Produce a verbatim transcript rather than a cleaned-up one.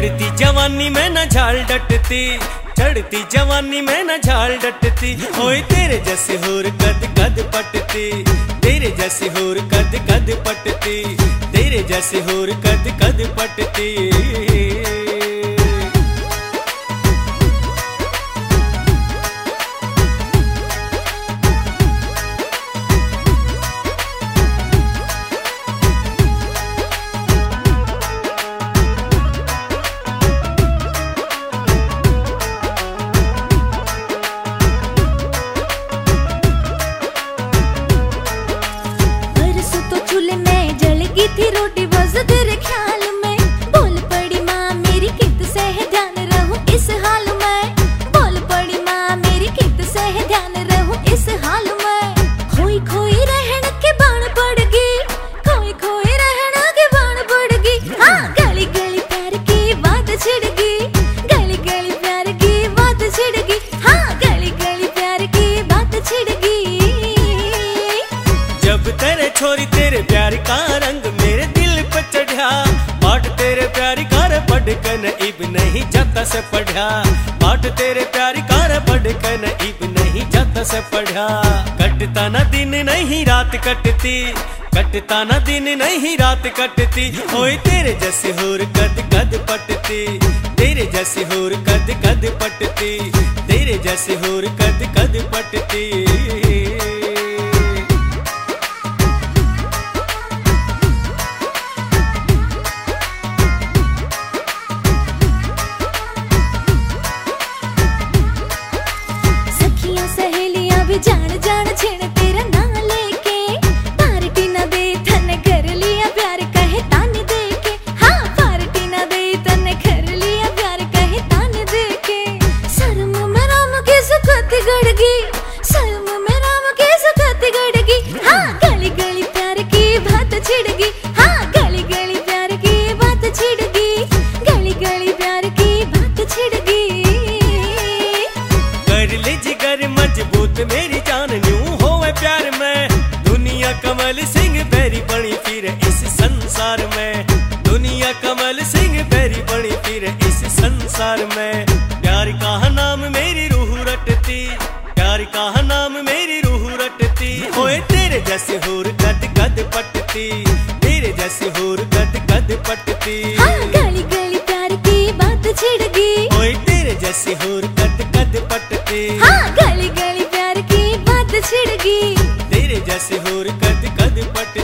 चढ़ती जवानी में न झाल डटती, चढ़ती जवानी में न झाल डटती। ओए तेरे जैसे होर कद कद पटती, तेरे जैसे होर कद कद पटती, तेरे जैसे होर कद कद पटती। थी रोटी बस तेरे ख्याल में, बोल पड़ी माँ मेरी कित से है ध्यान रहूं इस हाल में, बोल पड़ी माँ मेरी कित से है ध्यान रहूं इस हाल में। खोई खोई रहन के बाण पड़गी, खोई खोई रहन के बाण पड़गी। हाँ गली गली प्यार की बात छिड़गी, गली गली प्यार की बात छिड़गी। हाँ गली गली प्यार की बात छिड़गी। जब तेरे छोरी तेरे प्यार का रंग मेरे दिल पे चढ़ा, पाठ तेरे प्यारी कार पढ़ कर इब नहीं जाता से पढ़ा, पाठ तेरे प्यारी कार पढ़ कर इब नहीं जाता से पढ़ा। कटता ना दिन नहीं रात कटती, कटता ना दिन नहीं रात कटती। ओए तेरे जैसे होर कद कद पटती, तेरे जैसे होर कद कद पटती, तेरे जैसे होर कद कद पटती। जान जान छेड़ तेरा नाम लेके, पार्टी ना दे तने कर लिया प्यार कहे तान दे के। हाँ पार्टी ना दे तने कर लिया प्यार कहे तान दे के। शर्म में राम के सुखत गड़गी, शर्म में राम के सुखत गड़गी। हाँ गली गली प्यार की बात छिड़गी, हाँ गली गली प्यार की बात छिड़गी, गली गली प्यार की बात छिड़गी। कर ले जिगर मजबूत मेरी जान न्यू होवे प्यार में, दुनिया कमल सिंह बैरी बनी फिर इस संसार में, दुनिया कमल सिंह बैरी बनी फिर इस संसार में। प्यार का नाम मेरी रूह रटती, प्यार का नाम मेरी रूह रटती। ओए तेरे जैसे होर कद कद पटती, तेरे जैसे होर कद कद पटती। हाँ गली गली प्यार की बात छिड़गी, ओए तेरे जैसे होर कद कद पटती। हाँ गली गली प्यार की बात छिड़गी, तेरे जैसे होर कद कद पट